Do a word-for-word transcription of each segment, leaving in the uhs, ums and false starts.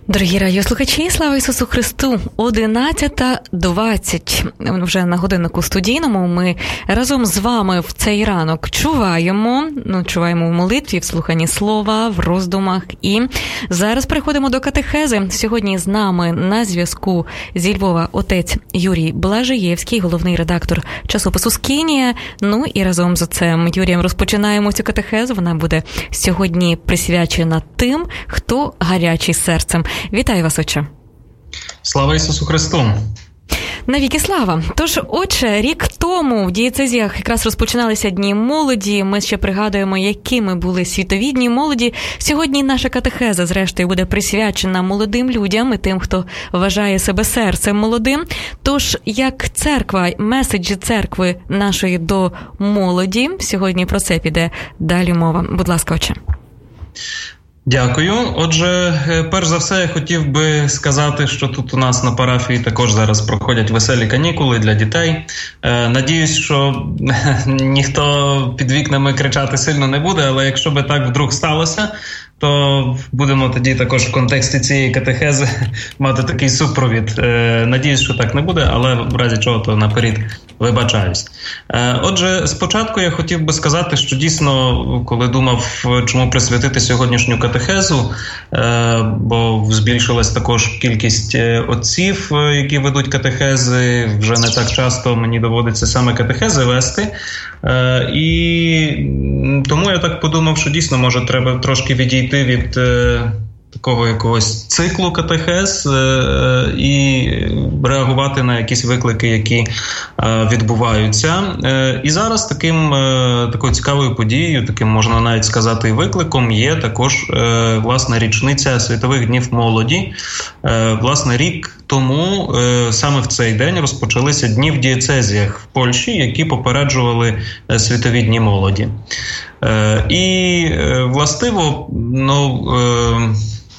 Дорогі радіослухачі, слава Ісусу Христу! одинадцята двадцять вже на годиннику студійному. Ми разом з вами в цей ранок чуваємо, ну, чуваємо в молитві, в слуханні слова, в роздумах. І зараз переходимо до катехези. Сьогодні з нами на зв'язку зі Львова отець Юрій Блажаєвський, головний редактор часопису «Скинія». Ну і разом з отцем Юрієм розпочинаємо цю катехезу. Вона буде сьогодні присвячена тим, хто гарячий серцем. Вітаю вас, отче. Слава Ісусу Христу! Навіки слава! Тож, отче, рік тому в дієцезіях якраз розпочиналися Дні молоді. Ми ще пригадуємо, якими були світові Дні молоді. Сьогодні наша катехеза, зрештою, буде присвячена молодим людям і тим, хто вважає себе серцем молодим. Тож, як церква, меседжі церкви нашої до молоді, сьогодні про це піде далі мова. Будь ласка, отче. Дякую. Отже, перш за все, я хотів би сказати, що тут у нас на парафії також зараз проходять веселі канікули для дітей. Надіюсь, що ніхто під вікнами кричати сильно не буде, але якщо би так вдруг сталося, то будемо тоді також в контексті цієї катехези мати такий супровід. Надіюсь, що так не буде, але в разі чого, то наперед вибачаюсь. Отже, спочатку я хотів би сказати, що дійсно, коли думав, чому присвятити сьогоднішню катехезу, бо збільшилась також кількість отців, які ведуть катехези, вже не так часто мені доводиться саме катехези вести, і тому я так подумав, що дійсно, може, треба трошки відійти від е, такого якогось циклу катехез е, і реагувати на якісь виклики, які е, відбуваються. Е, і зараз таким, е, такою цікавою подією, таким можна навіть сказати і викликом, є також е, власне річниця Світових Днів молоді. Е, власне, рік тому е, саме в цей день розпочалися дні в дієцезіях в Польщі, які попереджували е, Світові Дні молоді. Е, і е, властиво, ну, е,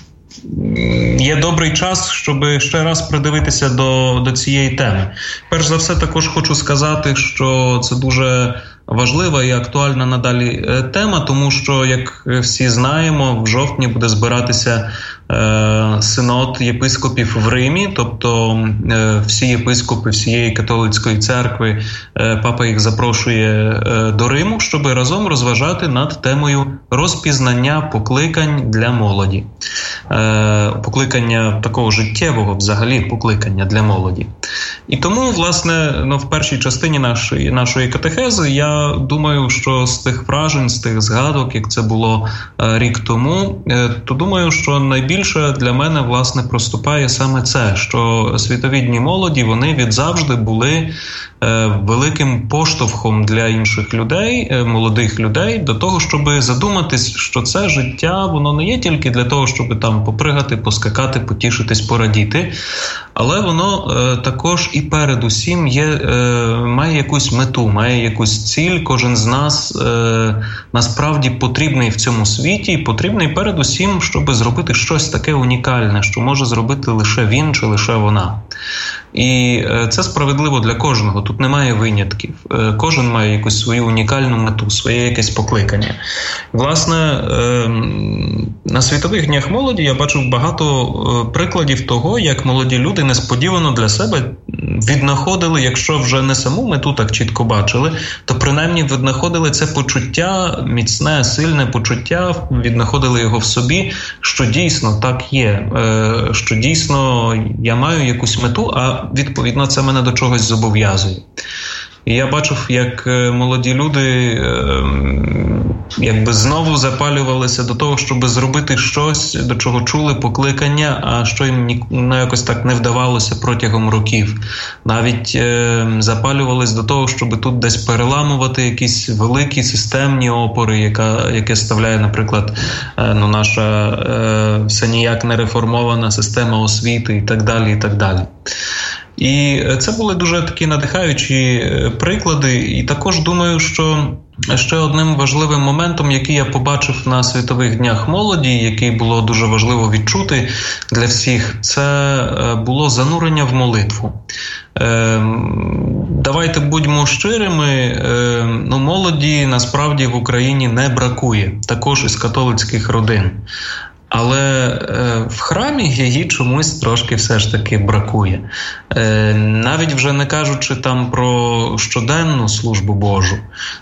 є добрий час, щоб ще раз придивитися до, до цієї теми. Перш за все, також хочу сказати, що це дуже важлива і актуальна надалі тема, тому що, як всі знаємо, в жовтні буде збиратися е, синод єпископів в Римі, тобто е, всі єпископи всієї католицької церкви, е, папа їх запрошує е, до Риму, щоб разом розважати над темою розпізнання покликань для молоді. Е, покликання такого життєвого взагалі покликання для молоді. І тому, власне, ну, в першій частині нашої, нашої катехези я Я думаю, що з тих вражень, з тих згадок, як це було е, рік тому, е, то думаю, що найбільше для мене, власне, проступає саме це, що Світові Дні молоді, вони відзавжди були е, великим поштовхом для інших людей, е, молодих людей, до того, щоб задуматись, що це життя, воно не є тільки для того, щоб там попригати, поскакати, потішитись, порадіти, але воно е, також і передусім є, е, має якусь мету, має якусь ціль. Кожен з нас е, насправді потрібний в цьому світі, і потрібний передусім, щоб зробити щось таке унікальне, що може зробити лише він чи лише вона. І е, це справедливо для кожного, тут немає винятків. Е, кожен має якусь свою унікальну мету, своє якесь покликання. Власне, е, на Світових Днях молоді я бачив багато е, прикладів того, як молоді люди несподівано для себе віднаходили, якщо вже не саму мету так чітко бачили, то принаймні віднаходили це почуття, міцне, сильне почуття, віднаходили його в собі, що дійсно так є, що дійсно я маю якусь мету, а відповідно це мене до чогось зобов'язує. І я бачив, як молоді люди якби знову запалювалися до того, щоб зробити щось, до чого чули покликання, а що їм ну, якось так не вдавалося протягом років. Навіть е, запалювались до того, щоб тут десь переламувати якісь великі системні опори, яка, яке ставляє, наприклад, е, ну, наша е, все ніяк не реформована система освіти і так далі, і так далі. І це були дуже такі надихаючі приклади. І також думаю, що ще одним важливим моментом, який я побачив на Світових Днях молоді, який було дуже важливо відчути для всіх, це було занурення в молитву. Давайте будьмо щирими, ну, молоді насправді в Україні не бракує, також із католицьких родин. Але в храмі її чомусь трошки все ж таки бракує. Навіть вже не кажучи там про щоденну службу Божу.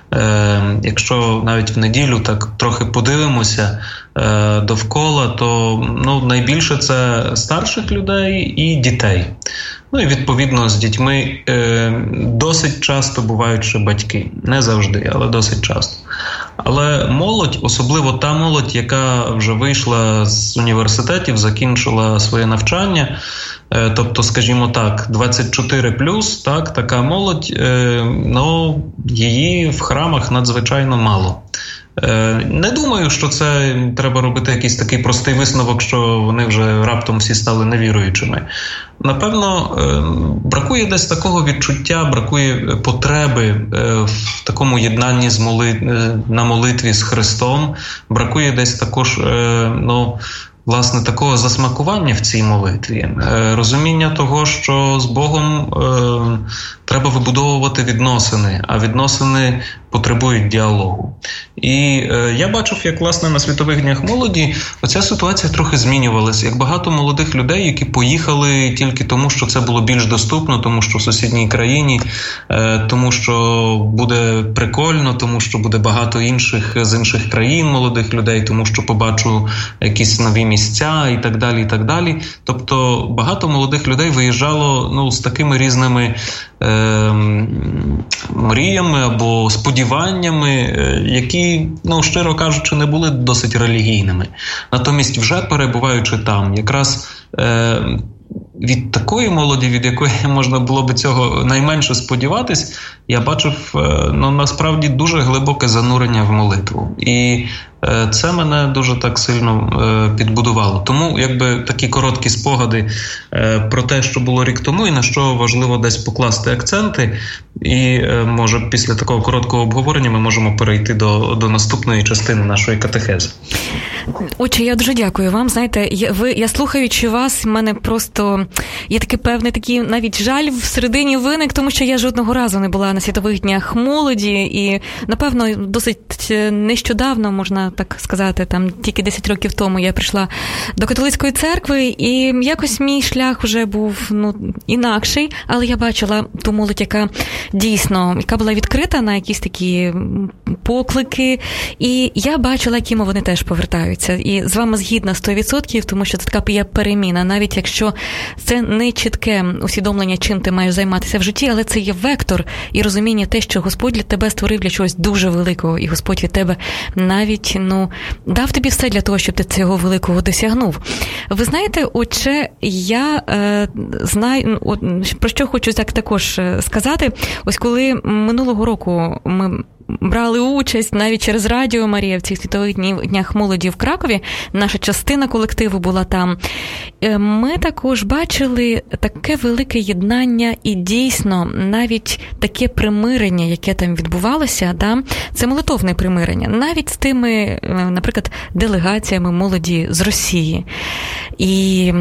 Якщо навіть в неділю так трохи подивимося довкола, то ну, найбільше це старших людей і дітей. Ну і відповідно з дітьми е, досить часто бувають ще батьки. Не завжди, але досить часто. Але молодь, особливо та молодь, яка вже вийшла з університетів, закінчила своє навчання, е, тобто, скажімо так, двадцять чотири плюс, так, така молодь, е, ну, її в храмах надзвичайно мало. Не думаю, що це треба робити якийсь такий простий висновок, що вони вже раптом всі стали невіруючими. Напевно, бракує десь такого відчуття, бракує потреби в такому єднанні з моли... на молитві з Христом, бракує десь також, ну, власне, такого засмакування в цій молитві, розуміння того, що з Богом е, треба вибудовувати відносини, а відносини потребують діалогу. І е, я бачив, як, власне, на Світових днях молоді оця ситуація трохи змінювалася. Як багато молодих людей, які поїхали тільки тому, що це було більш доступно, тому що в сусідній країні, е, тому що буде прикольно, тому що буде багато інших з інших країн молодих людей, тому що побачу якісь нові місця і так далі, і так далі. Тобто багато молодих людей виїжджало, ну, з такими різними е, мріями або сподіваннями, е, які, ну, щиро кажучи, не були досить релігійними. Натомість, вже перебуваючи там, якраз е, від такої молоді, від якої можна було би цього найменше сподіватись, я бачив, ну, насправді дуже глибоке занурення в молитву. І це мене дуже так сильно підбудувало. Тому, якби, такі короткі спогади про те, що було рік тому і на що важливо десь покласти акценти. І, може, після такого короткого обговорення ми можемо перейти до, до наступної частини нашої катехези. Отче, я дуже дякую вам. Знаєте, я, ви, я слухаючи вас, в мене просто є такий певний такий навіть жаль всередині виник, тому що я жодного разу не була на Світових днях молоді і, напевно, досить нещодавно, можна так сказати, там тільки десять років тому я прийшла до католицької церкви, і якось мій шлях вже був, ну, інакший, але я бачила ту молодь, яка дійсно, яка була відкрита на якісь такі поклики, і я бачила, якими вони теж повертаються. І з вами згідна сто відсотків, тому що це така є переміна, навіть якщо це не чітке усвідомлення, чим ти маєш займатися в житті, але це є вектор і розуміння те, що Господь для тебе створив для чогось дуже великого, і Господь від тебе навіть, ну, дав тобі все для того, щоб ти цього великого досягнув. Ви знаєте, отче, я е, знаю, от, про що хочу так також сказати. Ось коли минулого року ми брали участь навіть через Радіо Марія в цих Світових днях молоді в Кракові, наша частина колективу була там, ми також бачили таке велике єднання і дійсно навіть таке примирення, яке там відбувалося, да? Це молитовне примирення, навіть з тими, наприклад, делегаціями молоді з Росії. І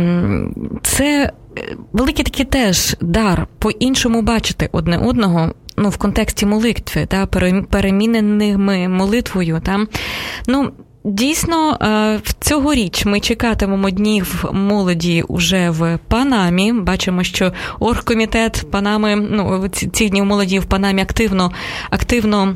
це великий такий теж дар по-іншому бачити одне одного, ну, в контексті молитви, та, переміненими молитвою. Та. Ну, дійсно, цьогоріч ми чекатимемо днів молоді уже в Панамі. Бачимо, що оргкомітет Панами, ну, ці днів молоді в Панамі активно, активно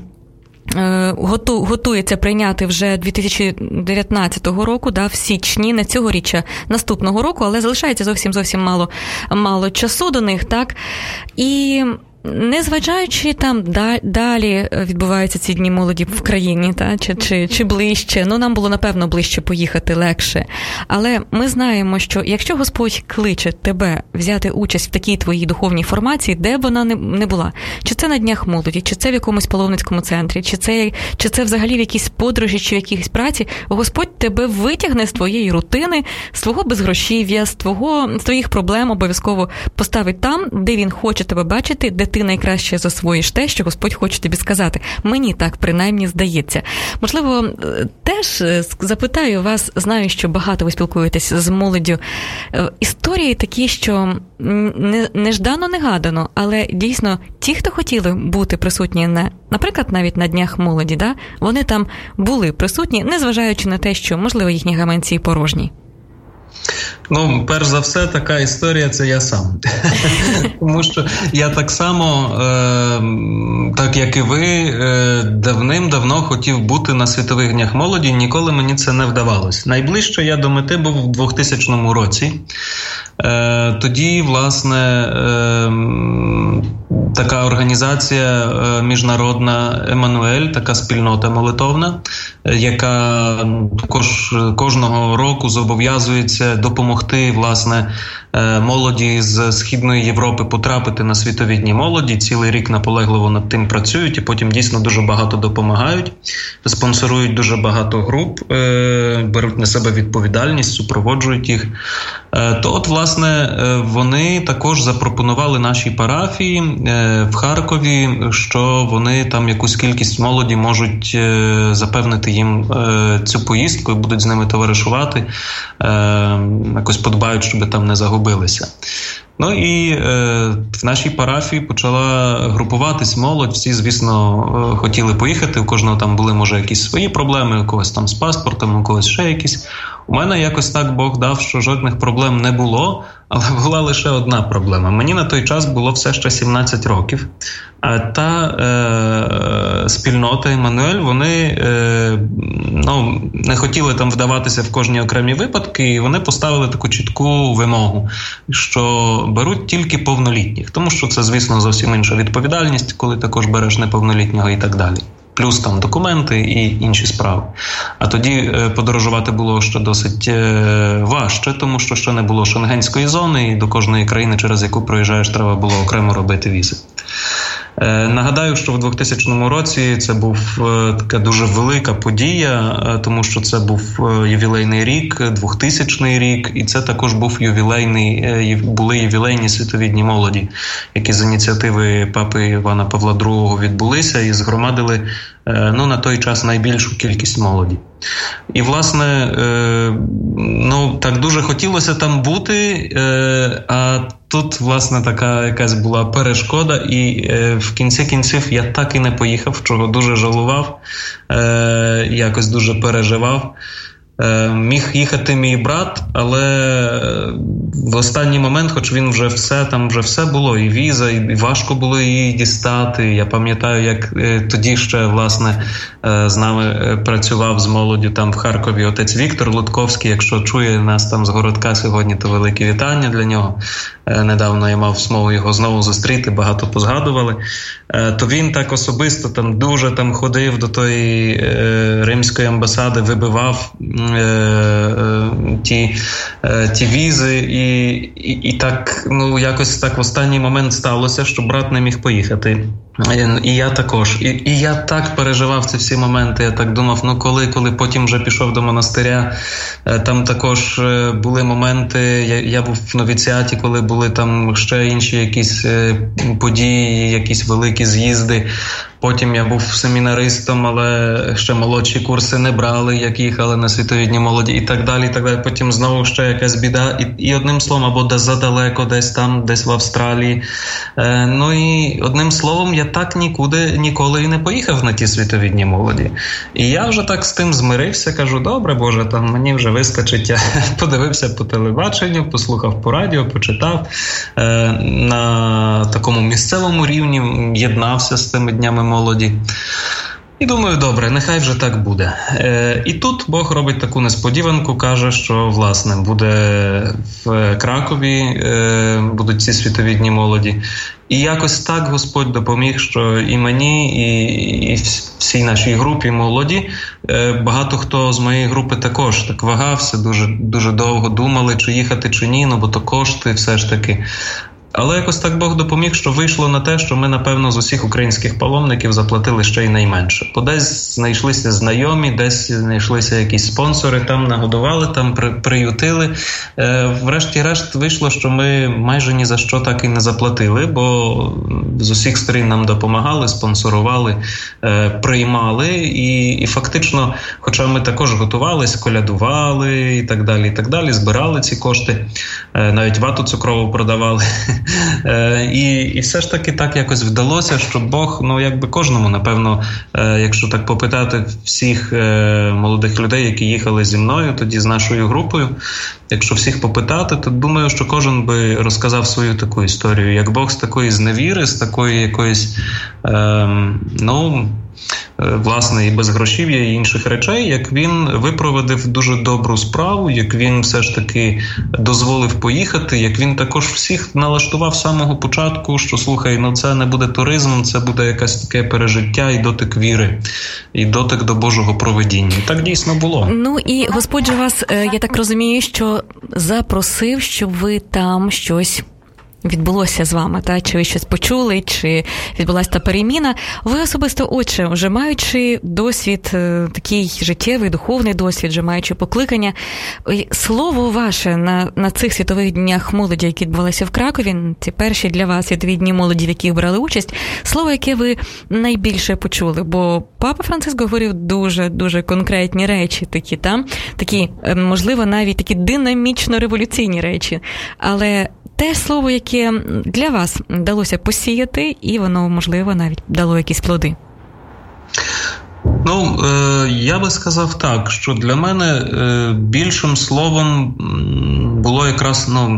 готується прийняти вже дві тисячі дев'ятнадцятого року, да, в січні, не цьогоріччя, наступного року, але залишається зовсім-зовсім мало, мало часу до них, так? І незважаючи там далі відбуваються ці дні молоді в країні, та, чи, чи, чи ближче, ну нам було, напевно, ближче поїхати легше. Але ми знаємо, що якщо Господь кличе тебе взяти участь в такій твоїй духовній формації, де б вона не, не була, чи це на днях молоді, чи це в якомусь паломницькому центрі, чи це, чи це взагалі в якійсь подорожі, чи в якійсь праці, Господь тебе витягне з твоєї рутини, з твого безгрошів'я, з, твого, з твоїх проблем обов'язково поставить там, де Він хоче тебе бачити, де ти найкраще засвоїш те, що Господь хоче тобі сказати. Мені так принаймні здається. Можливо, теж запитаю вас, знаю, що багато ви спілкуєтесь з молоддю. Історії такі, що неждано-негадано, але дійсно ті, хто хотіли бути присутні, на, наприклад, навіть на Днях молоді, да, вони там були присутні, незважаючи на те, що, можливо, їхні гаманці порожні. Ну, перш за все, така історія – це я сам. Тому що я так само, е, так як і ви, е, давним-давно хотів бути на Світових Днях молоді, ніколи мені це не вдавалось. Найближче я до мети був у двохтисячному році. Е, тоді, власне, е, така організація е, міжнародна «Еммануель», така спільнота молитовна, е, яка також кожного року зобов'язується допомогти, власне, е, молоді з Східної Європи потрапити на Світові Дні молоді. Цілий рік наполегливо над тим працюють і потім дійсно дуже багато допомагають, спонсорують дуже багато груп, е, беруть на себе відповідальність, супроводжують їх. Е, то от, власне, вони також запропонували нашій парафії в Харкові, що вони там якусь кількість молоді можуть запевнити їм цю поїздку і будуть з ними товаришувати, якось подбають, щоб там не загубилися. Ну і е, в нашій парафії почала групуватись молодь. Всі, звісно, хотіли поїхати. У кожного там були, може, якісь свої проблеми, у когось там з паспортом, у когось ще якісь. У мене якось так Бог дав, що жодних проблем не було, але була лише одна проблема. Мені на той час було все ще сімнадцять років. А та е, спільнота «Еммануель», вони е, ну, не хотіли там вдаватися в кожні окремі випадки, і вони поставили таку чітку вимогу, що беруть тільки повнолітніх. Тому що це, звісно, зовсім інша відповідальність, коли також береш неповнолітнього і так далі. Плюс там документи і інші справи. А тоді е, подорожувати було ще досить е, важче, тому що ще не було шенгенської зони, і до кожної країни, через яку проїжджаєш, треба було окремо робити візи. Е, нагадаю, що в двохтисячному році це був е, така дуже велика подія, е, тому що це був е, ювілейний рік, двохтисячний рік, і це також був ювілейний, е, були ювілейні Світові Дні молоді, які з ініціативи папи Івана Павла другого відбулися і згромадили е, ну, на той час найбільшу кількість молоді. І, власне, е, ну, так дуже хотілося там бути, е, а тут, власне, така якась була перешкода, і е, в кінці кінців я так і не поїхав, чого дуже жалував, е, якось дуже переживав. Е, міг їхати мій брат, але в останній момент, хоч він вже все, там вже все було, і віза, і важко було її дістати. Я пам'ятаю, як е, тоді ще, власне, е, з нами е, працював з молоддю там в Харкові отець Віктор Лутковський. Якщо чує нас там з городка сьогодні, то велике вітання для нього. Е, недавно я мав змогу його знову зустріти, багато позгадували. Е, то він так особисто там дуже там ходив до тої е, римської амбасади, вибивав Ті, ті візи, і, і, і так, ну, якось так в останній момент сталося, що брат не міг поїхати. І я також. І, і я так переживав ці всі моменти. Я так думав, ну коли, коли потім вже пішов до монастиря, там також були моменти, я, я був в новіціаті, коли були там ще інші якісь події, якісь великі з'їзди. Потім я був семінаристом, але ще молодші курси не брали, як їхали на Світові Дні молоді і так далі, і так далі. Потім знову ще якась біда. І, і одним словом, або десь задалеко, десь там, десь в Австралії. Е, ну і одним словом, я так нікуди, ніколи і не поїхав на ті Світові Дні молоді. І я вже так з тим змирився, кажу, добре, Боже, там мені вже вистачить. Я подивився по телебаченню, послухав по радіо, почитав. Е, на такому місцевому рівні єднався з тими днями молоді. І думаю, добре, нехай вже так буде. Е, і тут Бог робить таку несподіванку, каже, що, власне, буде в Кракові, е, будуть ці Світові Дні молоді. І якось так Господь допоміг, що і мені, і, і всій нашій групі молоді, е, багато хто з моєї групи також так вагався, дуже, дуже довго думали, чи їхати, чи ні, ну бо то кошти все ж таки. Але якось так Бог допоміг, що вийшло на те, що ми, напевно, з усіх українських паломників заплатили ще й найменше. Бо десь знайшлися знайомі, десь знайшлися якісь спонсори, там нагодували, там при, приютили. Е, врешті-решт вийшло, що ми майже ні за що так і не заплатили, бо з усіх сторін нам допомагали, спонсорували, е, приймали. І, і фактично, хоча ми також готувались, колядували і так далі, і так далі, збирали ці кошти, е, навіть вату цукрову продавали. І, і все ж таки так якось вдалося, що Бог, ну якби кожному, напевно, якщо так попитати всіх молодих людей, які їхали зі мною, тоді з нашою групою, якщо всіх попитати, то думаю, що кожен би розказав свою таку історію, як Бог з такої зневіри, з такої якоїсь, ем, ну, власне, і безгрошів'я, і інших речей, як він випровадив дуже добру справу, як він все ж таки дозволив поїхати, як він також всіх налаштував з самого початку, що, слухай, ну це не буде туризм, це буде якесь таке пережиття і дотик віри, і дотик до Божого провидіння. Так дійсно було. Ну і Господь же вас, я так розумію, що запросив, щоб ви там щось відбулося з вами, та? Чи ви щось почули, чи відбулася та переміна. Ви особисто, отче, вже маючи досвід, такий життєвий, духовний досвід, вже маючи покликання, слово ваше на, на цих світових днях молоді, які відбувалися в Кракові, ці перші для вас світові дні молоді, в яких брали участь, слово, яке ви найбільше почули, бо Папа Франциск говорив дуже-дуже конкретні речі такі, та? Такі, можливо, навіть такі динамічно-революційні речі, але те слово, яке для вас вдалося посіяти, і воно, можливо, навіть дало якісь плоди. Ну, е, я би сказав так, що для мене е, більшим словом було якраз, ну,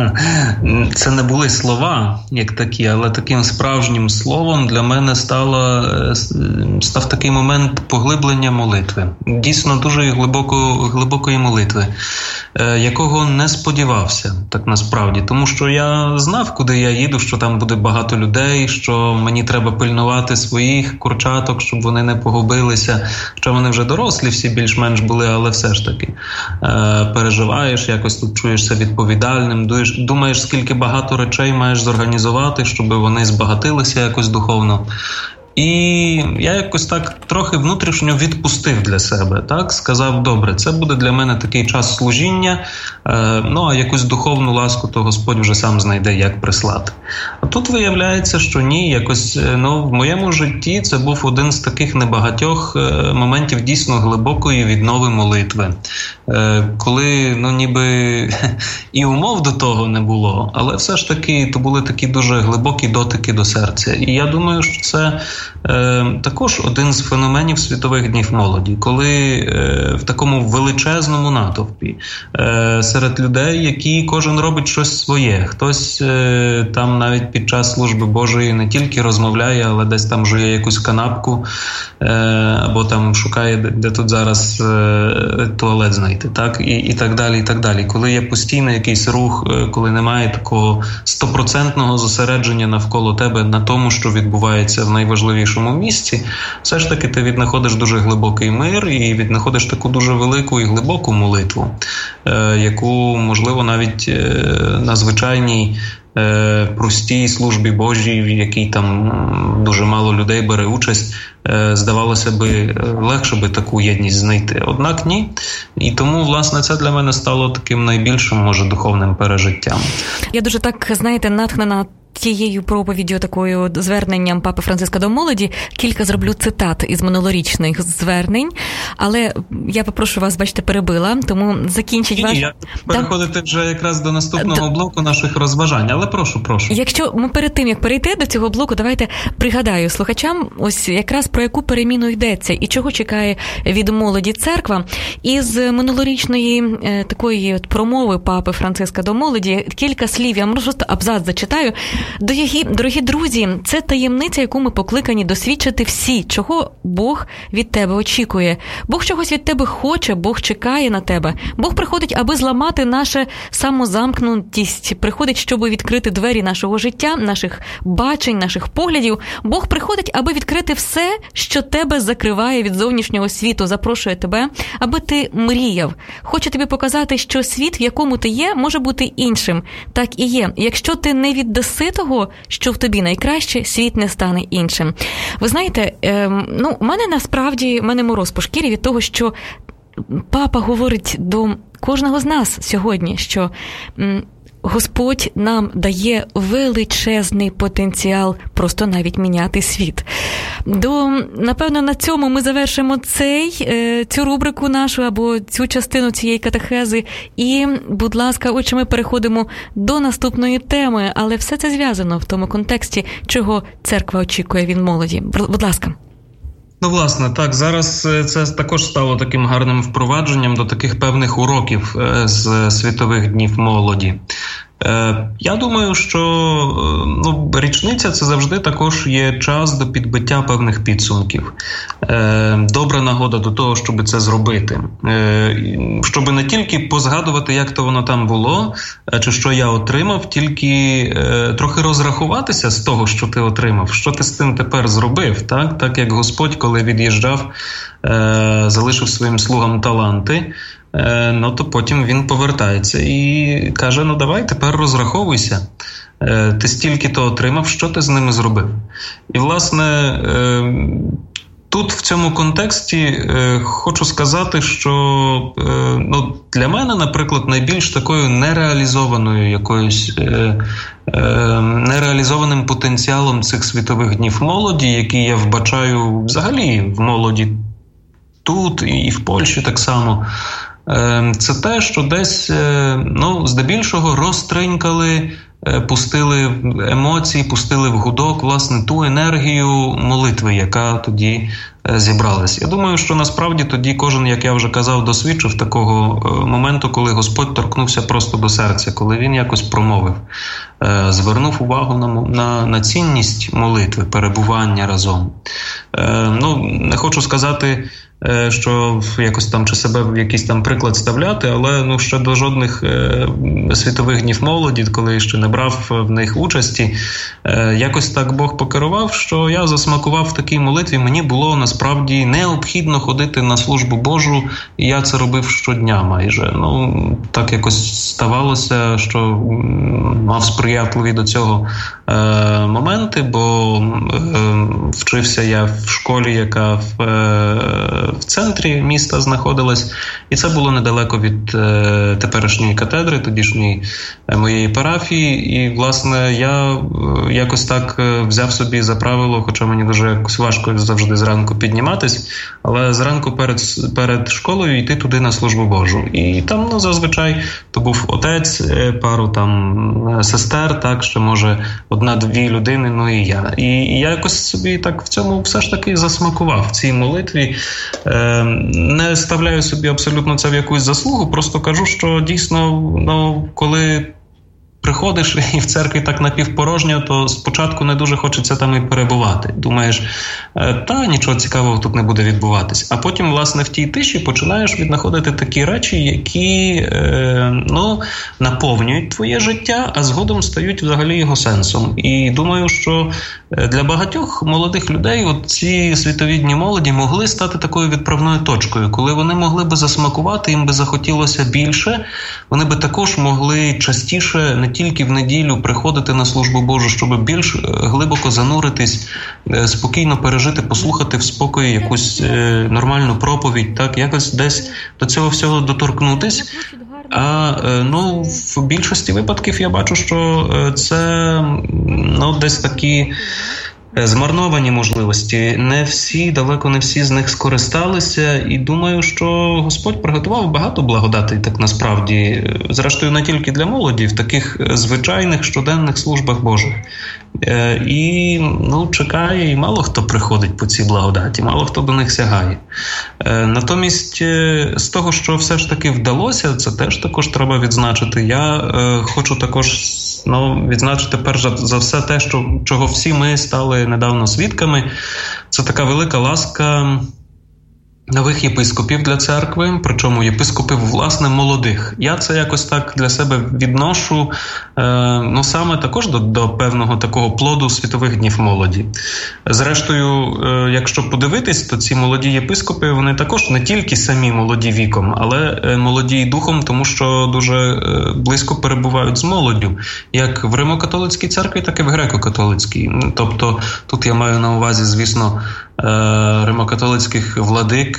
це не були слова, як такі, але таким справжнім словом для мене стало, став такий момент поглиблення молитви. Дійсно, дуже глибоко, глибокої молитви, е, якого не сподівався, так насправді. Тому що я знав, куди я їду, що там буде багато людей, що мені треба пильнувати своїх курчаток, щоб вони не погубили. Хоча вони вже дорослі, всі більш-менш були, але все ж таки е, переживаєш, якось тут чуєшся відповідальним, дуєш, думаєш, скільки багато речей маєш зорганізувати, щоб вони збагатилися якось духовно. І я якось так трохи внутрішньо відпустив для себе, так? Сказав, добре, це буде для мене такий час служіння, е, ну а якусь духовну ласку то Господь вже сам знайде, як прислати. А тут виявляється, що ні, якось, ну, в моєму житті це був один з таких небагатьох е, моментів дійсно глибокої віднови молитви. Е, коли, ну, ніби і умов до того не було, але все ж таки то були такі дуже глибокі дотики до серця. І я думаю, що це Е, також один з феноменів світових днів молоді, коли е, в такому величезному натовпі е, серед людей, які кожен робить щось своє. Хтось е, там навіть під час служби Божої не тільки розмовляє, але десь там жує якусь канапку, е, або там шукає, де, де тут зараз е, туалет знайти, так? І, і так далі, і так далі. Коли є постійний якийсь рух, е, коли немає такого стопроцентного зосередження навколо тебе на тому, що відбувається в найважливішому місці, все ж таки ти віднаходиш дуже глибокий мир і віднаходиш таку дуже велику і глибоку молитву, е, яку, можливо, навіть е, на звичайній е, простій службі Божій, в якій там дуже мало людей бере участь, е, здавалося би, легше би таку єдність знайти. Однак ні. І тому, власне, це для мене стало таким найбільшим, може, духовним пережиттям. Я дуже так, знаєте, натхнена тією проповіддю, такою зверненням Папи Франциска до молоді, кілька зроблю цитат із минулорічних звернень, але я попрошу вас, бачите, перебила, тому закінчіть Ні, ваш... я переходити вже якраз до наступного до... блоку наших розважань, але прошу, прошу. Якщо ми перед тим, як перейти до цього блоку, давайте пригадаю слухачам, ось якраз про яку переміну йдеться і чого чекає від молоді церква. Із минулорічної е, такої от промови Папи Франциска до молоді кілька слів, я просто абзац зачитаю. Дорогі, дорогі друзі, це таємниця, яку ми покликані досвідчити всі, чого Бог від тебе очікує. Бог чогось від тебе хоче, Бог чекає на тебе. Бог приходить, аби зламати нашу самозамкнутість, приходить, щоб відкрити двері нашого життя, наших бачень, наших поглядів. Бог приходить, аби відкрити все, що тебе закриває від зовнішнього світу, запрошує тебе, аби ти мріяв. Хоче тобі показати, що світ, в якому ти є, може бути іншим. Так і є. Якщо ти не віддаси того, що в тобі найкраще, світ не стане іншим. Ви знаєте, е, ну, у мене насправді, в мене мороз по шкірі від того, що папа говорить до кожного з нас сьогодні, що м, Господь нам дає величезний потенціал просто навіть міняти світ. До, напевно, на цьому ми завершимо цей, цю рубрику нашу або цю частину цієї катехези. І, будь ласка, отже, ми переходимо до наступної теми, але все це зв'язано в тому контексті, чого церква очікує від молоді. Будь ласка. Ну, власне, так, зараз це також стало таким гарним впровадженням до таких певних уроків з Світових днів молоді. Я думаю, що ну, річниця – це завжди також є час до підбиття певних підсумків. Добра нагода до того, щоб це зробити. Щоб не тільки позгадувати, як то воно там було, чи що я отримав, тільки трохи розрахуватися з того, що ти отримав, що ти з тим тепер зробив. Так, так як Господь, коли від'їжджав, залишив своїм слугам таланти, ну, то потім він повертається і каже, ну давай тепер розраховуйся. Ти стільки-то отримав, що ти з ними зробив? І, власне, тут в цьому контексті хочу сказати, що ну, для мене, наприклад, найбільш такою нереалізованою якоюсь нереалізованим потенціалом цих Світових днів молоді, які я вбачаю взагалі в молоді тут і в Польщі так само, це те, що десь, ну, здебільшого розтринькали, пустили емоції, пустили в гудок, власне, ту енергію молитви, яка тоді зібралась. Я думаю, що насправді тоді кожен, як я вже казав, досвідчив такого моменту, коли Господь торкнувся просто до серця, коли він якось промовив, звернув увагу на, на, на цінність молитви, перебування разом. Ну, не хочу сказати, що якось там чи себе в якийсь там приклад ставляти, але ну ще до жодних е, Світових днів молоді, коли ще не брав в них участі, е, якось так Бог покерував, що я засмакував в такій молитві. Мені було насправді необхідно ходити на службу Божу, і я це робив щодня майже. Ну, так якось ставалося, що мав сприятливі до цього е, моменти, бо е, вчився я в школі, яка в е, в центрі міста знаходилась, і це було недалеко від е, теперішньої катедри, тодішньої е, моєї парафії, і, власне, я е, якось так е, взяв собі за правило, хоча мені дуже якось важко завжди зранку підніматись, але зранку перед, перед школою йти туди на службу Божу. І там, ну, зазвичай, то був отець, е, пару там сестер, так, ще, може, одна-дві людини, ну і я. І, і я якось собі так в цьому все ж таки засмакував, в цій молитві. Не ставляю собі абсолютно це в якусь заслугу, просто кажу, що дійсно, ну, коли приходиш і в церкві так напівпорожньо, то спочатку не дуже хочеться там і перебувати. Думаєш, та нічого цікавого тут не буде відбуватись. А потім, власне, в тій тиші починаєш віднаходити такі речі, які е, ну, наповнюють твоє життя, а згодом стають взагалі його сенсом. І думаю, що для багатьох молодих людей от ці Світові дні молоді могли стати такою відправною точкою, коли вони могли би засмакувати, їм би захотілося більше, вони би також могли частіше не тільки в неділю приходити на службу Божу, щоб більш глибоко зануритись, спокійно пережити, послухати в спокої якусь е, нормальну проповідь, так, якось десь до цього всього доторкнутись. А ну, в більшості випадків я бачу, що це ну, десь такі змарновані можливості. Не всі, далеко не всі з них скористалися. І думаю, що Господь приготував багато благодатей, так насправді. Зрештою, не тільки для молоді, в таких звичайних щоденних службах Божих. І, ну, чекає, і мало хто приходить по цій благодаті, мало хто до них сягає. Натомість, з того, що все ж таки вдалося, це теж також треба відзначити. Я хочу також ну, відзначити перш за все те, що, чого всі ми стали недавно свідками. Це така велика ласка нових єпископів для церкви, причому єпископів, власне, молодих. Я це якось так для себе відношу, е, ну, саме також до, до певного такого плоду світових днів молоді. Зрештою, е, якщо подивитись, то ці молоді єпископи, вони також не тільки самі молоді віком, але е, молоді й духом, тому що дуже е, близько перебувають з молоддю, як в Римо-католицькій церкві, так і в греко-католицькій. Тобто, тут я маю на увазі, звісно, римокатолицьких владик,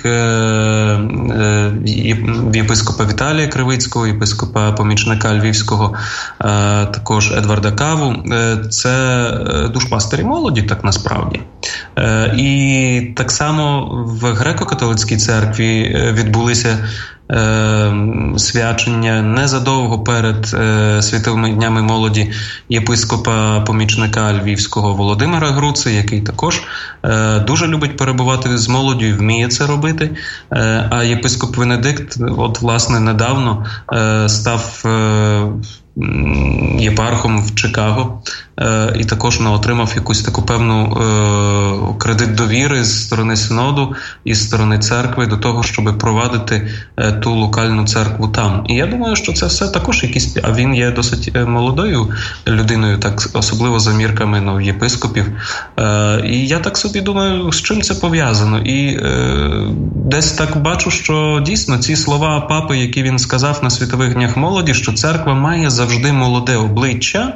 єпископа Віталія Кривицького, єпископа помічника Львівського, також Едварда Каву. Це душпастері молоді, так насправді. І так само в греко-католицькій церкві відбулися свячення незадовго перед е, Світовими днями молоді єпископа-помічника Львівського Володимира Груци, який також е, дуже любить перебувати з молоддю і вміє це робити. Е, а єпископ Венедикт, от, власне, недавно е, став е, єпархом в Чикаго е, і також ну, отримав якусь таку певну е, кредит довіри з сторони синоду і з сторони церкви до того, щоб провадити е, ту локальну церкву там. І я думаю, що це все також якісь, а він є досить молодою людиною, так особливо за мірками ну, єпископів. Е, і я так собі думаю, з чим це пов'язано. І е, десь так бачу, що дійсно ці слова папи, які він сказав на Світових днях молоді, що церква має завжди молоде обличчя,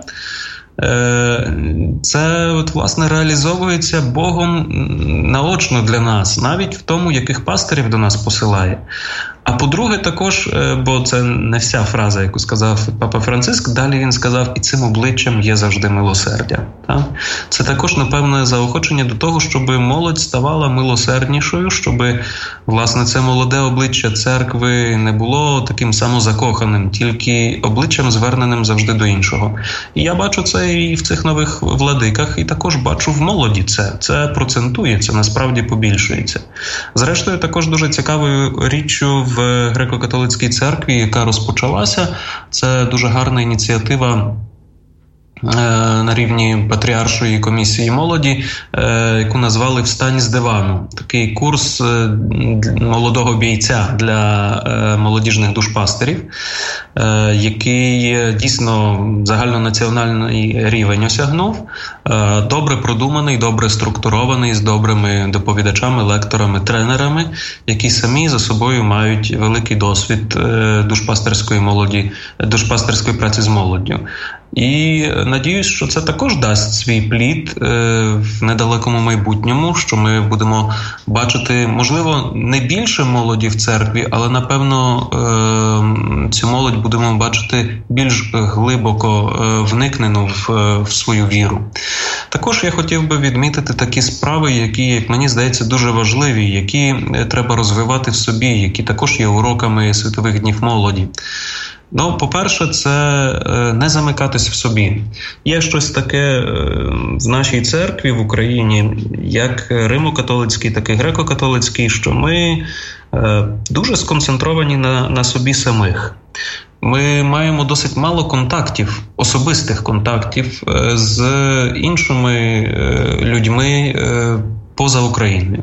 це, от, власне, реалізовується Богом наочно для нас, навіть в тому, яких пастирів до нас посилає. А по-друге, також, бо це не вся фраза, яку сказав Папа Франциск, далі він сказав, і цим обличчям є завжди милосердя. Так? Це також, напевне, заохочення до того, щоб молодь ставала милосерднішою, щоб, власне, це молоде обличчя церкви не було таким самозакоханим, тільки обличчям зверненим завжди до іншого. І я бачу це і в цих нових владиках, і також бачу в молоді це. Це процентує, це насправді побільшується. Зрештою, також дуже цікавою річчю в в греко-католицькій церкві, яка розпочалася. Це дуже гарна ініціатива на рівні Патріаршої комісії молоді, яку назвали «Встань з дивану». Такий курс молодого бійця для молодіжних душпастерів, який дійсно загальнонаціональний рівень осягнув. Добре продуманий, добре структурований, з добрими доповідачами, лекторами, тренерами, які самі за собою мають великий досвід душпастерської молоді, душпастерської праці з молоддю. І надіюсь, що це також дасть свій плід е, в недалекому майбутньому, що ми будемо бачити, можливо, не більше молоді в церкві, але, напевно, е, цю молодь будемо бачити більш глибоко е, вникнену в, е, в свою віру. Також я хотів би відмітити такі справи, які, як мені здається, дуже важливі, які треба розвивати в собі, які також є уроками Світових днів молоді. Ну, по-перше, це не замикатись в собі. Є щось таке в нашій церкві в Україні, як римо-католицький, так і греко-католицький, що ми дуже сконцентровані на, на собі самих. Ми маємо досить мало контактів, особистих контактів з іншими людьми поза Україною.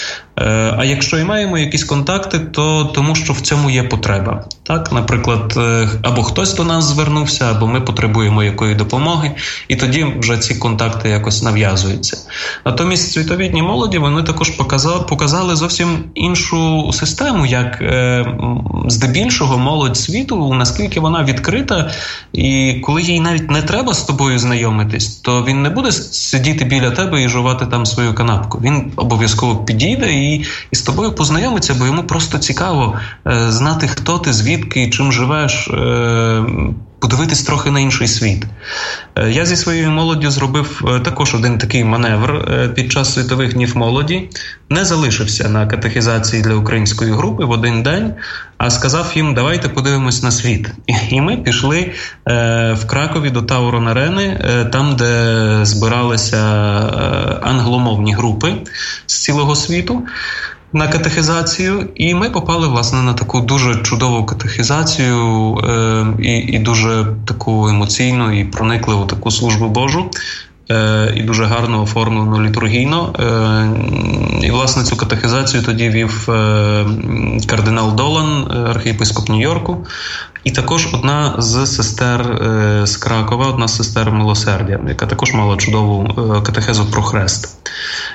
А якщо і маємо якісь контакти, то тому, що в цьому є потреба. Так, наприклад, або хтось до нас звернувся, або ми потребуємо якої допомоги, і тоді вже ці контакти якось нав'язуються. Натомість світові дні молоді, вони також показали, показали зовсім іншу систему, як е, здебільшого молодь світу, наскільки вона відкрита, і коли їй навіть не треба з тобою знайомитись, то він не буде сидіти біля тебе і жувати там свою канапку. Він обов'язково підійде і І, і з тобою познайомиться, бо йому просто цікаво е, знати, хто ти, звідки, чим живеш, е, подивитись трохи на інший світ. Е, я зі своєю молоддю зробив е, також один такий маневр е, під час Світових днів молоді. Не залишився на катехізації для української групи в один день, а сказав їм, давайте подивимось на світ. І, і ми пішли е, в Кракові до Таурон-арени, е, там, де збиралися е, англомовні групи з цілого світу. на катехизацію, і ми попали, власне, на таку дуже чудову катехизацію е, і, і дуже таку емоційну і проникливу таку службу Божу. І дуже гарно оформлено літургійно. І, власне, цю катехизацію тоді вів кардинал Долан, архієпископ Нью-Йорку, і також одна з сестер з Кракова, одна з сестер Милосердя, яка також мала чудову катехезу про хрест.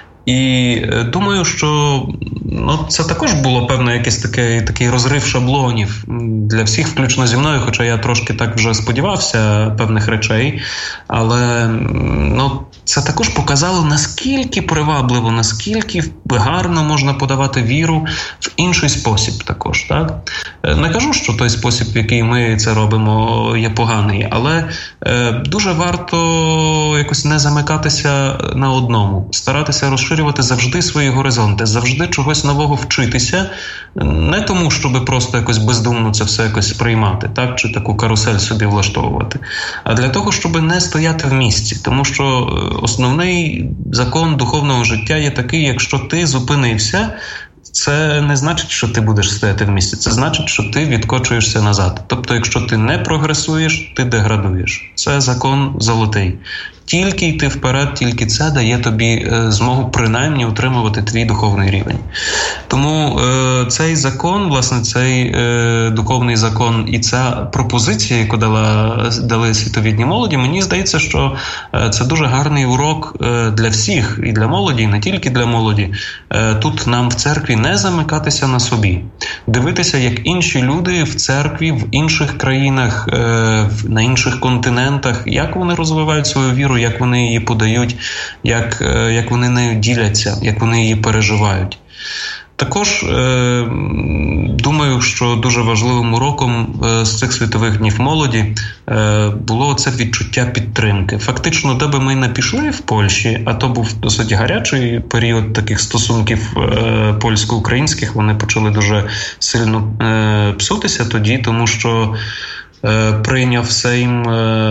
І думаю, що ну, це також було певно якийсь такий, такий розрив шаблонів для всіх, включно зі мною, хоча я трошки так вже сподівався певних речей, але ну, це також показало, наскільки привабливо, наскільки гарно можна подавати віру в інший спосіб також. Так? Не кажу, що той спосіб, в який ми це робимо, є поганий, але е, дуже варто якось не замикатися на одному, старатися розширювати завжди свої горизонти, завжди чогось нового вчитися, не тому, щоб просто якось бездумно це все якось сприймати, так, чи таку карусель собі влаштовувати, а для того, щоб не стояти в місці, тому що основний закон духовного життя є такий, якщо ти зупинився, це не значить, що ти будеш стояти в місці, це значить, що ти відкочуєшся назад. Тобто, якщо ти не прогресуєш, ти деградуєш. Це закон золотий. Тільки йти вперед, тільки це дає тобі е, змогу принаймні утримувати твій духовний рівень. Тому е, цей закон, власне, цей е, духовний закон і ця пропозиція, яку дала, дали світовідні молоді, мені здається, що е, це дуже гарний урок е, для всіх, і для молоді, і не тільки для молоді. Е, тут нам в церкві не замикатися на собі. Дивитися, як інші люди в церкві, в інших країнах, е, на інших континентах, як вони розвивають свою віру, як вони її подають, як, як вони нею діляться, як вони її переживають. Також е, думаю, що дуже важливим уроком е, з цих світових днів молоді е, було це відчуття підтримки. Фактично, де би ми не пішли в Польщі, а то був досить гарячий період таких стосунків е, польсько-українських, вони почали дуже сильно е, псутися тоді, тому що прийняв Сейм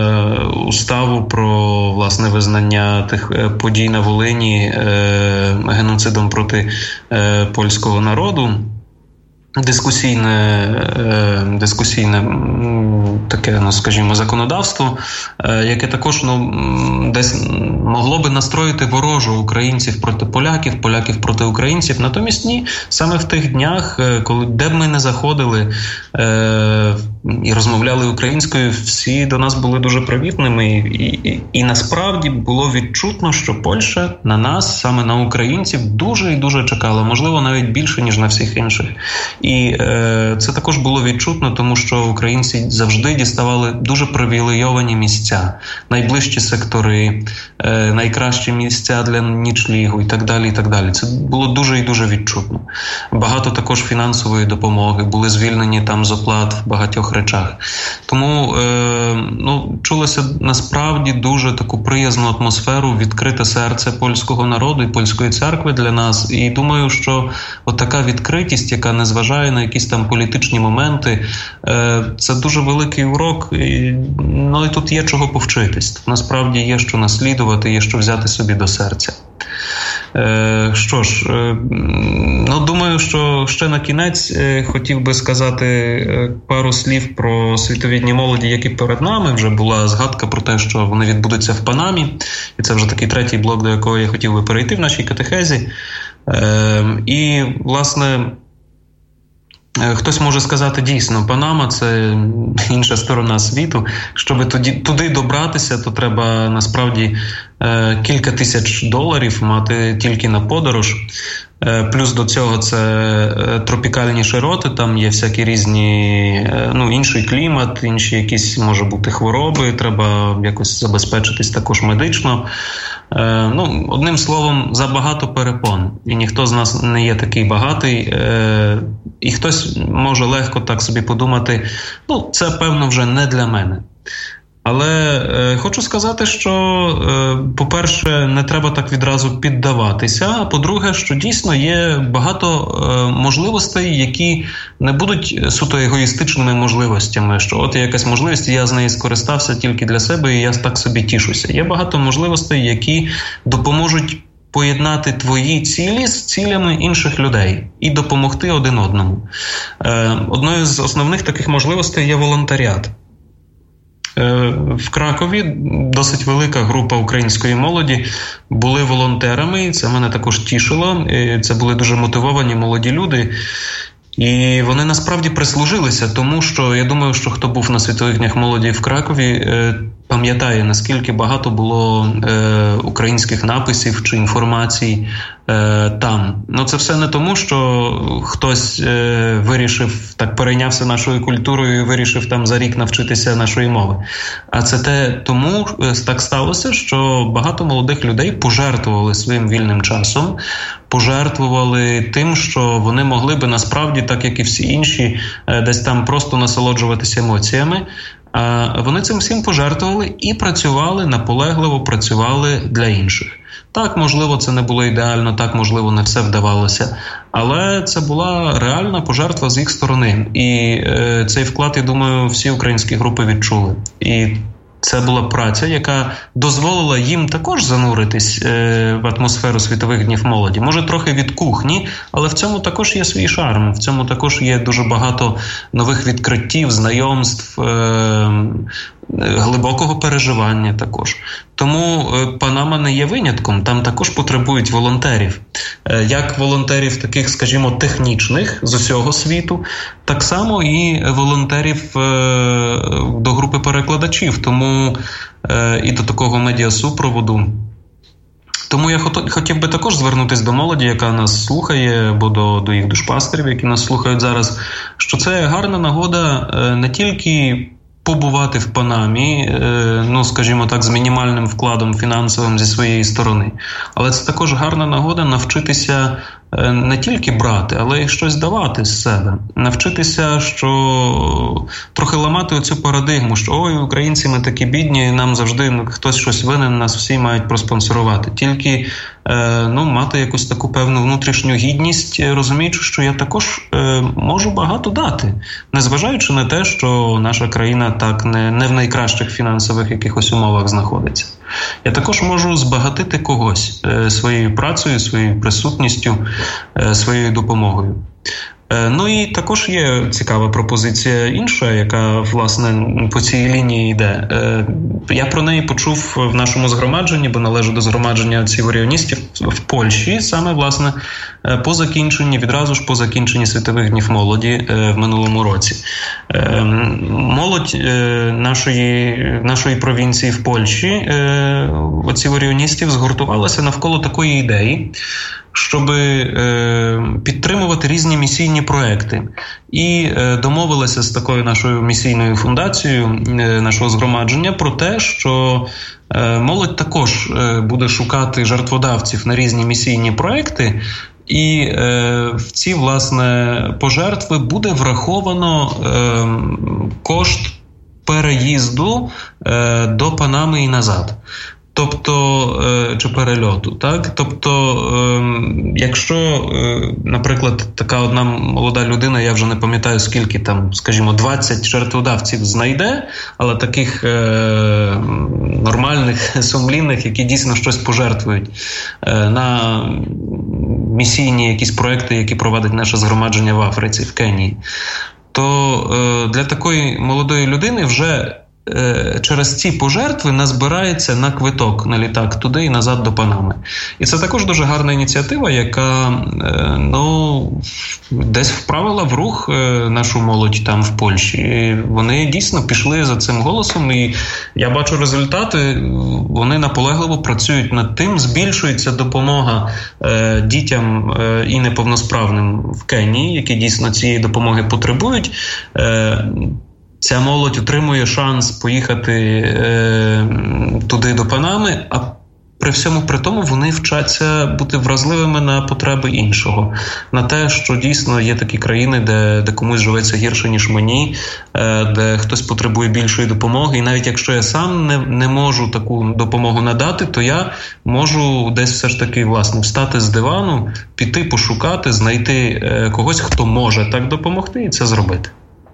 уставу про, власне, визнання тих подій на Волині геноцидом проти польського народу. Дискусійне, дискусійне таке, ну, скажімо, законодавство, яке також ну, десь могло би настроїти ворожу українців проти поляків, поляків проти українців. Натомість ні, саме в тих днях, коли де б ми не заходили е, і розмовляли українською, всі до нас були дуже привітними. І, і, і насправді було відчутно, що Польща на нас, саме на українців, дуже і дуже чекала, можливо, навіть більше, ніж на всіх інших. І е, це також було відчутно, тому що українці завжди діставали дуже привілейовані місця, найближчі сектори, е, найкращі місця для нічлігу і так далі, і так далі. Це було дуже і дуже відчутно. Багато також фінансової допомоги, були звільнені там з оплат в багатьох речах. Тому е, ну, чулося насправді дуже таку приязну атмосферу, відкрите серце польського народу і польської церкви для нас. І думаю, що от така відкритість, яка не зважає на якісь там політичні моменти, е, це дуже великий урок. І, ну і тут є чого повчитись. Тут насправді є що наслідувати, є що взяти собі до серця. Е, що ж, е, ну думаю, що ще на кінець е, хотів би сказати е, пару слів про світовідні молоді, які перед нами. Вже була згадка про те, що вони відбудуться в Панамі. І це вже такий третій блок, до якого я хотів би перейти в нашій катехезі. Е, і, власне, хтось може сказати, дійсно, Панама – це інша сторона світу. Щоб туди, туди добратися, то треба насправді кілька тисяч доларів мати тільки на подорож. Плюс до цього це тропікальні широти, там є всякі різні, ну, інший клімат, інші якісь, може бути, хвороби, треба якось забезпечитись також медично. Ну, одним словом, забагато перепон. І ніхто з нас не є такий багатий. І хтось може легко так собі подумати, ну, це, певно, вже не для мене. Але е, хочу сказати, що, е, по-перше, не треба так відразу піддаватися, а по-друге, що дійсно є багато е, можливостей, які не будуть суто егоїстичними можливостями, що от є якась можливість, і я з неї скористався тільки для себе, і я так собі тішуся. Є багато можливостей, які допоможуть поєднати твої цілі з цілями інших людей і допомогти один одному. Одною з основних таких можливостей є волонтеріат. В Кракові досить велика група української молоді були волонтерами, і це мене також тішило. Це були дуже мотивовані молоді люди. І вони насправді прислужилися, тому що я думаю, що хто був на Світових днях молоді в Кракові, пам'ятає, наскільки багато було е, українських написів чи інформацій е, там. Ну, це все не тому, що хтось е, вирішив, так перейнявся нашою культурою і вирішив там за рік навчитися нашої мови. А це те тому е, так сталося, що багато молодих людей пожертвували своїм вільним часом, пожертвували тим, що вони могли би насправді, так як і всі інші, е, десь там просто насолоджуватися емоціями. А вони цим всім пожертвували і працювали, наполегливо працювали для інших. Так, можливо, це не було ідеально, так, можливо, не все вдавалося, але це була реальна пожертва з їх сторони. І е, цей вклад, я думаю, всі українські групи відчули. І це була праця, яка дозволила їм також зануритись е, в атмосферу Світових днів молоді. Може, трохи від кухні, але в цьому також є свій шарм. В цьому також є дуже багато нових відкриттів, знайомств, е, глибокого переживання також. Тому е, Панама не є винятком, там також потребують волонтерів. Е, як волонтерів таких, скажімо, технічних з усього світу, так само і волонтерів е, до групи перекладачів. Тому е, і до такого медіасупроводу. Тому я хотів би також звернутися до молоді, яка нас слухає, або до, до їх душпастерів, які нас слухають зараз, що це гарна нагода е, не тільки побувати в Панамі, ну, скажімо так, з мінімальним вкладом фінансовим зі своєї сторони. Але це також гарна нагода навчитися не тільки брати, але й щось давати з себе. Навчитися, що трохи ламати оцю парадигму, що ой, українці, ми такі бідні, нам завжди хтось щось винен, нас всі мають проспонсорувати. Тільки ну, мати якусь таку певну внутрішню гідність, розуміючи, що я також можу багато дати. Незважаючи на те, що наша країна так не, не в найкращих фінансових якихось умовах знаходиться. Я також можу збагатити когось е, своєю працею, своєю присутністю, е, своєю допомогою. Е, ну і також є цікава пропозиція інша, яка, власне, по цій лінії йде. Е, я про неї почув в нашому згромадженні, бо належу до згромадження ціваріоністів в Польщі, саме, власне, по закінченні, відразу ж по закінченні Світових днів молоді е, в минулому році. Е, молодь е, нашої, нашої провінції в Польщі, е, ціваріоністів, згуртувалася навколо такої ідеї, щоб е, підтримувати різні місійні проекти. І е, домовилися з такою нашою місійною фундацією е, нашого згромадження про те, що е, молодь також е, буде шукати жертводавців на різні місійні проекти, і е, в ці, власне, пожертви буде враховано е, кошт переїзду е, до Панами і назад. Тобто, чи перельоту, так? Тобто, якщо, наприклад, така одна молода людина, я вже не пам'ятаю скільки там, скажімо, двадцять жертводавців знайде, але таких е- нормальних, сумлінних, які дійсно щось пожертвують е- на місійні якісь проекти, які проводить наше згромадження в Африці, в Кенії, то е- для такої молодої людини вже через ці пожертви назбирається на квиток на літак туди і назад до Панами. І це також дуже гарна ініціатива, яка ну, десь вправила в рух нашу молодь там в Польщі. І вони дійсно пішли за цим голосом, і я бачу результати. Вони наполегливо працюють над тим, збільшується допомога е, дітям е, і неповносправним в Кенії, які дійсно цієї допомоги потребують. Е, Ця молодь отримує шанс поїхати е, туди до Панами, а при всьому при тому вони вчаться бути вразливими на потреби іншого. На те, що дійсно є такі країни, де, де комусь живеться гірше, ніж мені, е, де хтось потребує більшої допомоги. І навіть якщо я сам не, не можу таку допомогу надати, то я можу десь все ж таки, власне, встати з дивану, піти пошукати, знайти е, когось, хто може так допомогти, і це зробити.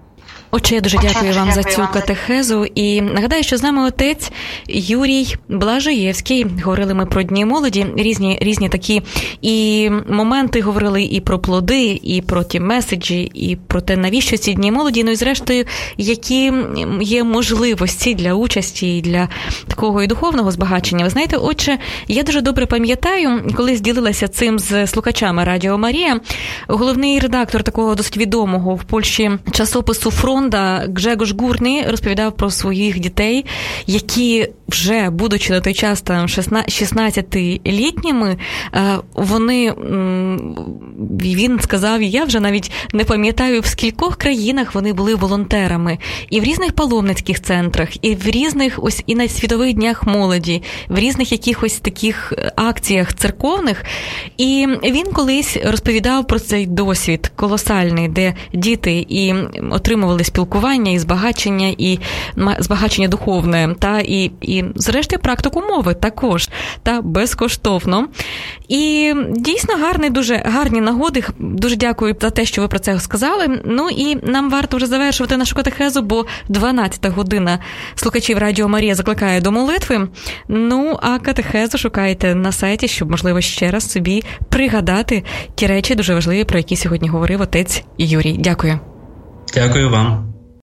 Отже, я дуже Отже, дякую вам дякую за цю вам. катехезу. І нагадаю, що з нами отець Юрій Блажаєвський. Говорили ми про Дні молоді, різні, різні такі і моменти говорили і про плоди, і про ті меседжі, і про те, навіщо ці Дні молоді, ну і зрештою, які є можливості для участі і для такого і духовного збагачення. Ви знаєте, отже, я дуже добре пам'ятаю, коли зділилася цим з слухачами Радіо Марія, головний редактор такого досить відомого в Польщі часопису «Фронда» Гжегош Гурний розповідав про своїх дітей, які вже, будучи на той час там шістнадцятилітніми, вони, він сказав, я вже навіть не пам'ятаю, в скількох країнах вони були волонтерами. І в різних паломницьких центрах, і в різних, ось і на Світових днях молоді, в різних якихось таких акціях церковних. І він колись розповідав про цей досвід колосальний, де діти і отримували спілкування, і збагачення, і збагачення духовне, та, і, і зрештою практику мови також, та, безкоштовно. І дійсно гарні, дуже гарні нагоди. Дуже дякую за те, що ви про це сказали. Ну і нам варто вже завершувати нашу катехезу, бо дванадцята година слухачів Радіо Марія закликає до молитви. Ну, а катехезу шукайте на сайті, щоб, можливо, ще раз собі пригадати ті речі дуже важливі, про які сьогодні говорив отець Юрій. Дякую. Дякую вам.